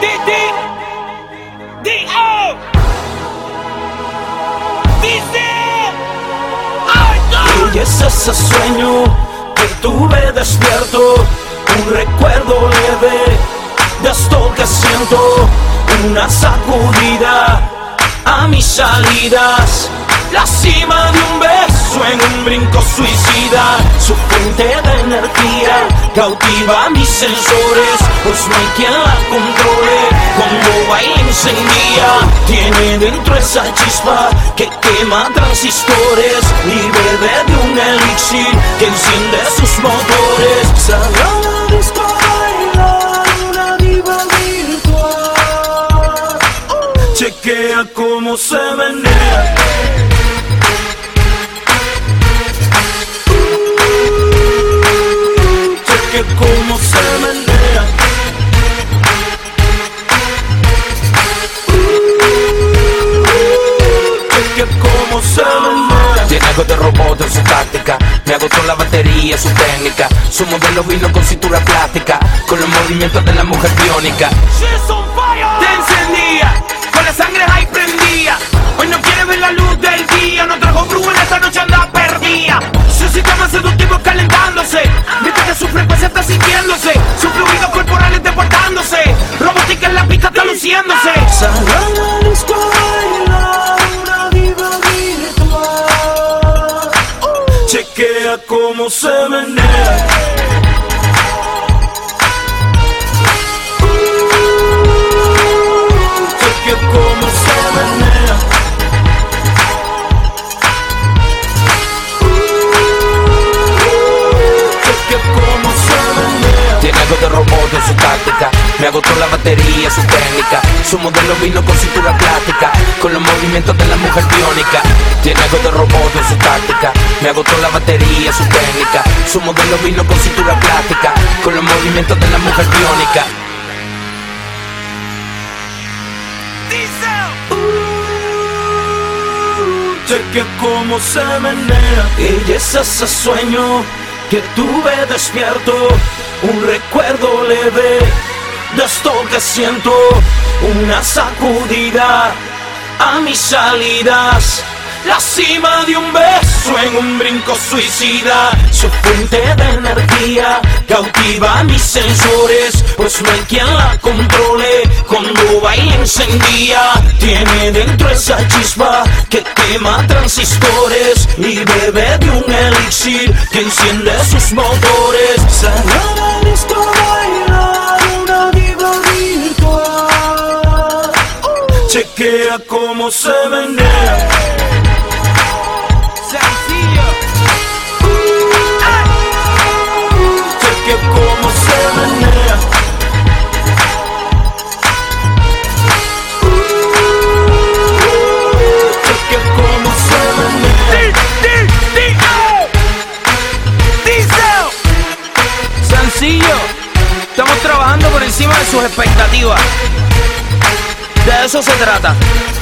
D-O. Dice. Y es ese sueño que tuve despierto, un recuerdo leve de esto que siento, una sacudida a mis salidas, la cima de un beso en un brinco suicida, su fuente de energía cautiva mis sensores, pues no hay quien la controle, cuando baila encendida, tiene dentro esa chispa que quema transistores y bebe de un elixir que enciende sus motores. Salió a la disco a bailar una diva virtual, chequea cómo se menea. Chequea cómo se menea. Chequea cómo se menea. Tiene algo de robot en su táctica, me agotó la batería, su técnica. Su modelo vino con cintura plástica, con los movimientos de la mujer biónica. She's on fire. Te encendía, con la sangre ahí prendía. Hoy no quiere ver la luz del día, no trajo en esta noche anda perdida. Su sistema seductivo calentándose, mientras que su frecuencia está sintiéndose, sus fluidos corporales deportándose, robótica en la pista está luciéndose. Salió a la disco a bailar una diva virtual, chequea cómo se menea. Chequea cómo se menea. Chequea cómo se menea. Tiene algo de robot en su táctica, me agotó la batería, su técnica. Su modelo vino con cintura plástica, con los movimientos de la mujer biónica. Tiene algo de robot en su táctica, me agotó la batería, su técnica. Su modelo vino con cintura plástica, con los movimientos de la mujer biónica. Chequea cómo se menea. Y es ese sueño que tuve despierto, un recuerdo leve de esto que siento, una sacudida a mis salidas, la cima de un beso en un brinco suicida, su fuente de energía cautiva mis sensores, pues no hay quien la controle, cuando baila encendida, tiene dentro esa chispa que quema transistores y bebe de un elixir que enciende sus motores. Salió a la disco a bailar una diva virtual, chequea cómo se menea. Chequea cómo se menea. Chequea cómo se menea. Diesel. Sencillo, estamos trabajando por encima de sus expectativas. De eso se trata.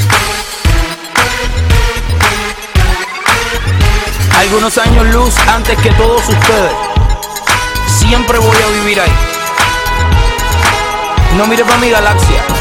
Algunos años luz antes que todos ustedes. Siempre voy a vivir ahí. No mire para mi galaxia.